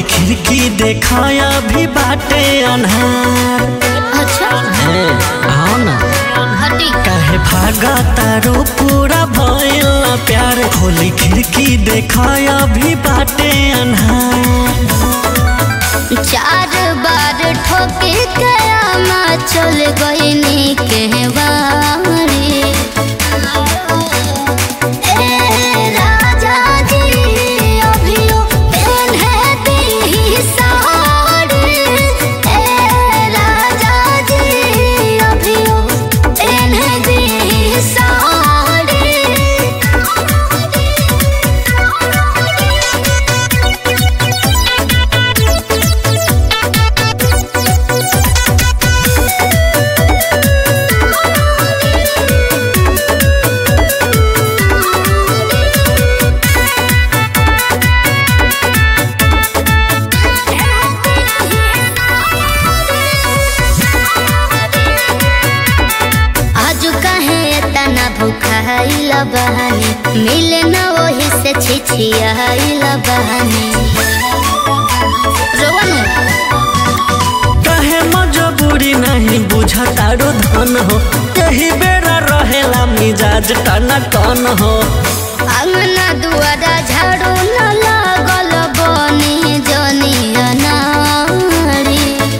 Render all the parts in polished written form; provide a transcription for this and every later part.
खोली खिड़की देखाया भी बाटे अन्हार। अच्छा आओ ना हटी काहे भागा तारो पूरा भइल प्यार। खोली खिड़की देखाया भी बाटे अन्हार। 4 बार ठोके कयामा चल गईनी के बारी। ए राजा जी अभियो पेन्हे दी साड़ी। ए राजा जी अभियो पेन्हे दी साड़ी। भूखाइला बहानी मिले न वही से छिछियाइला बहानी। कहे मजबूरी नहीं बुझतारो धन हो। यही बेरा रहेला मिजाज टना टन हो। अंगना दुआरा झाड़ू न लागल बनी जनिया नारी।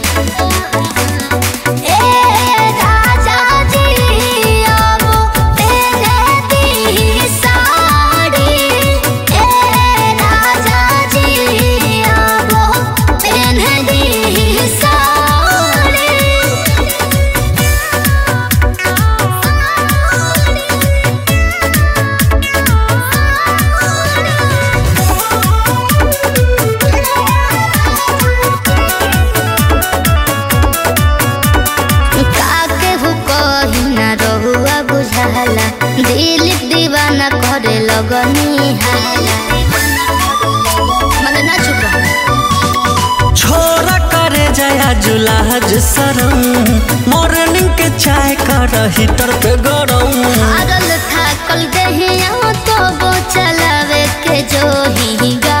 दिल दीवाना करे लगनी हाला। ना चुप रहो। छोरा करे जया जुलाज सरम। मॉर्निंग के चाय कर हीटर पे गरम। हारल थाकल देहिया तो चलावे के जो ही